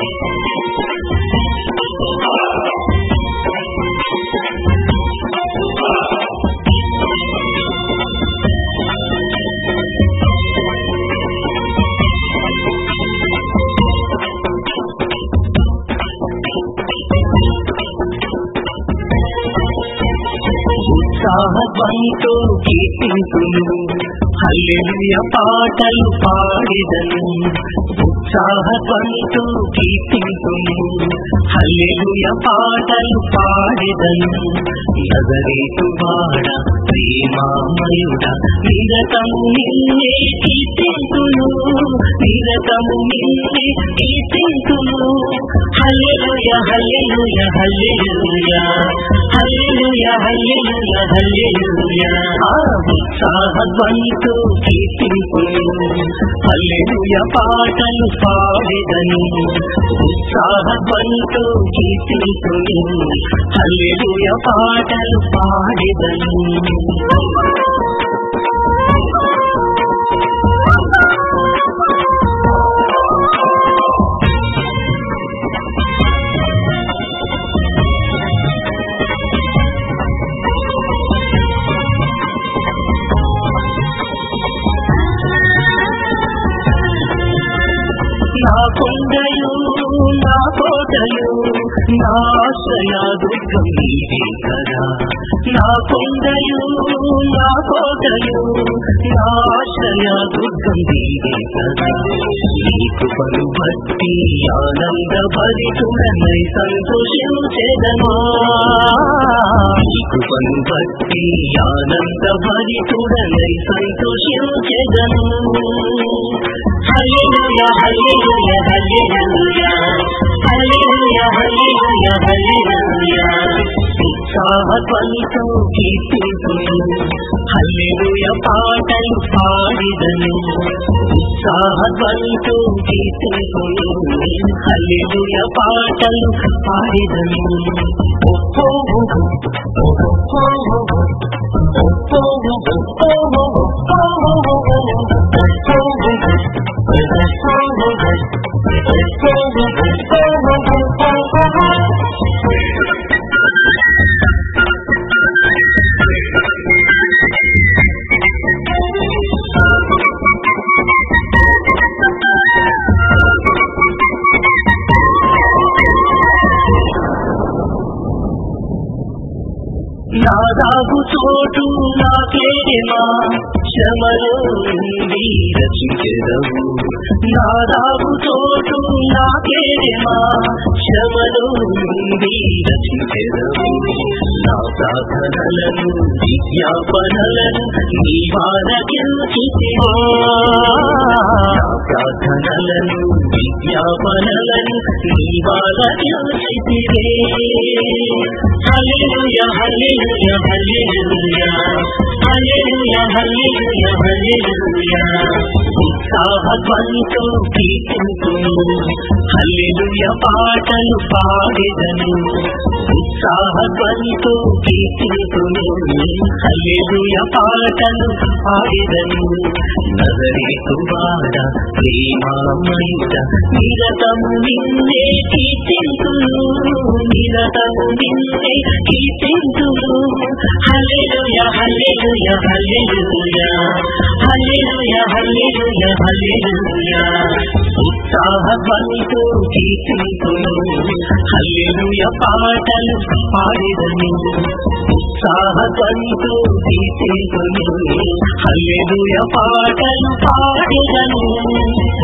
ఉత్సాహంతో కీర్తింతును హల్లెలూయా పాటలు పాడెదను. ఉత్సాహంతో కీర్తింతును హల్లెలూయా పాటలు పాడెదను. నజరేతు వాడ ప్రేమామయుడా నిరతము నిన్నే కీర్తింతును, నిరతము నిన్నే కీర్తింతును. హల్లెలూయా హల్లెలూయా హల్లెలూయా హల్లెలూయా హల్లెలూయా హల్లెలూయా. ఉత్సాహంతో కీర్తింతును హల్లెలూయా పాటలు పాడెదను. ఉత్సాహంతో కీర్తింతును హల్లెలూయా పాటలు పాడెదను. నా కొండయు నా కోటయు నా ఆశ్రయాదుర్గం నీవే కదా. నా కొండయు నా కోటయు నా ఆశ్రయాదుర్గం నీవే కదా. నీ కృపను బట్టి ఆనంద భరితుడనై సంతోషించెదను. నీ కృపను బట్టి ఆనంద భరితుడనై సంతోషించెదను. హల్లెలూయా హల్లెలూయా హల్లెలూయా హల్లెలూయా హల్లెలూయా హల్లెలూయా. ఉత్సాహంతో కీర్తింతును హల్లెలూయా పాటలు పాడెదను. ఉత్సాహంతో కీర్తింతును హల్లెలూయా పాటలు పాడెదను. నా దాగు చోటు నాకేమా శ్రమలో నుండి రక్షించెదవు. నా దాగు చోటు నాకేమా శ్రమలో నుండి రక్షించెదవు. నా ప్రార్థనలను విజ్ఞాపనలను నీవాలకించితివా. నా ప్రార్థనలను విజ్ఞాపనలను నీవాలకించితివే. హల్లెలూయా హల్లెలూయా హల్లెలూయా హల్లెలూయా హల్లెలూయా హల్లెలూయా. ఉత్సాహంతో కీర్తింతును హల్లెలూయా పాటలు పాడెదను. ఉత్సాహంతో కీర్తింతును హల్లెలూయా పాటలు పాడెదను. నజరేతు వాడ ప్రేమామయుడా నిరతము నిన్నే కీర్తింతును, నిరతము నిన్నే కీర్తింతును. హల్లెలూయా హల్లెలూయా హల్లెలూయా హల్లెలూయా హల్లెలూయా హల్లెలూయా. ఉత్సాహంతో కీర్తింతును హల్లెలూయా పాటలు పాడెదను. ఉత్సాహంతో కీర్తింతును హల్లెలూయా పాటలు పాడెదను.